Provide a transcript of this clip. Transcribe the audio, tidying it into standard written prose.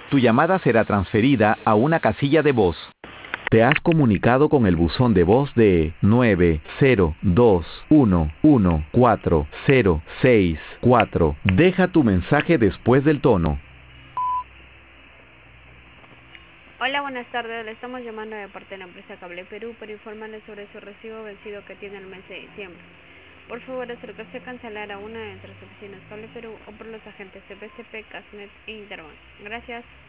Tu llamada será transferida a una casilla de voz. Te has comunicado con el buzón de voz de 902114064. Deja tu mensaje después del tono. Hola, buenas tardes. Le estamos llamando de parte de la empresa Cable Perú para informarle sobre su recibo vencido que tiene el mes de diciembre. Por favor, acérquese a cancelar a una de nuestras oficinas Cable Perú o por los agentes de BCP, Casnet e Interbank. Gracias.